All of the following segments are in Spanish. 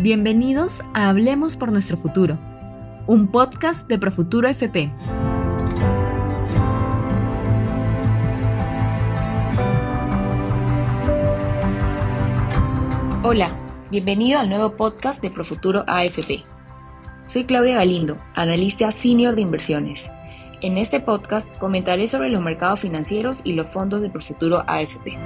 Bienvenidos a Hablemos por Nuestro Futuro, un podcast de Profuturo FP. Hola, bienvenido al nuevo podcast de Profuturo AFP. Soy Claudia Galindo, analista senior de inversiones. En este podcast comentaré sobre los mercados financieros y los fondos de Profuturo AFP.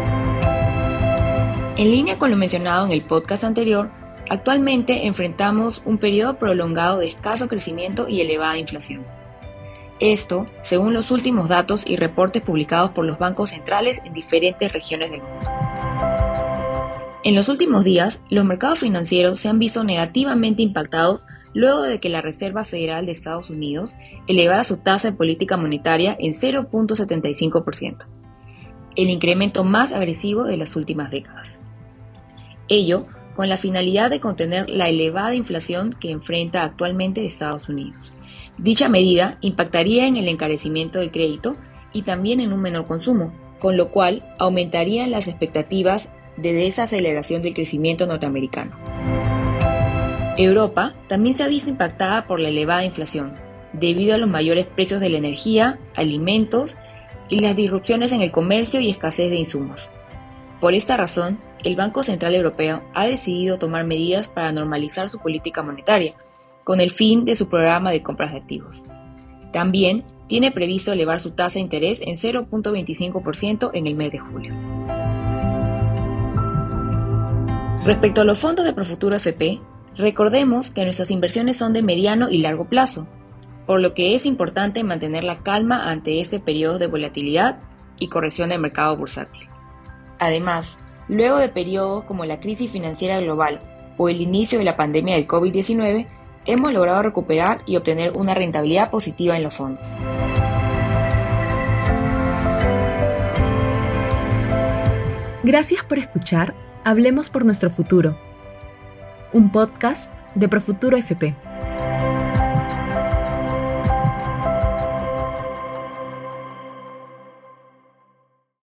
En línea con lo mencionado en el podcast anterior, actualmente enfrentamos un periodo prolongado de escaso crecimiento y elevada inflación. Esto, según los últimos datos y reportes publicados por los bancos centrales en diferentes regiones del mundo. En los últimos días, los mercados financieros se han visto negativamente impactados luego de que la Reserva Federal de Estados Unidos elevara su tasa de política monetaria en 0.75%, el incremento más agresivo de las últimas décadas. Ello con la finalidad de contener la elevada inflación que enfrenta actualmente Estados Unidos. Dicha medida impactaría en el encarecimiento del crédito y también en un menor consumo, con lo cual aumentarían las expectativas de desaceleración del crecimiento norteamericano. Europa también se ha visto impactada por la elevada inflación, debido a los mayores precios de la energía, alimentos y las disrupciones en el comercio y escasez de insumos. Por esta razón, el Banco Central Europeo ha decidido tomar medidas para normalizar su política monetaria, con el fin de su programa de compras de activos. También tiene previsto elevar su tasa de interés en 0.25% en el mes de julio. Respecto a los fondos de Profuturo FP, recordemos que nuestras inversiones son de mediano y largo plazo, por lo que es importante mantener la calma ante este periodo de volatilidad y corrección del mercado bursátil. Además, luego de periodos como la crisis financiera global o el inicio de la pandemia del COVID-19, hemos logrado recuperar y obtener una rentabilidad positiva en los fondos. Gracias por escuchar Hablemos por Nuestro Futuro, un podcast de Profuturo FP.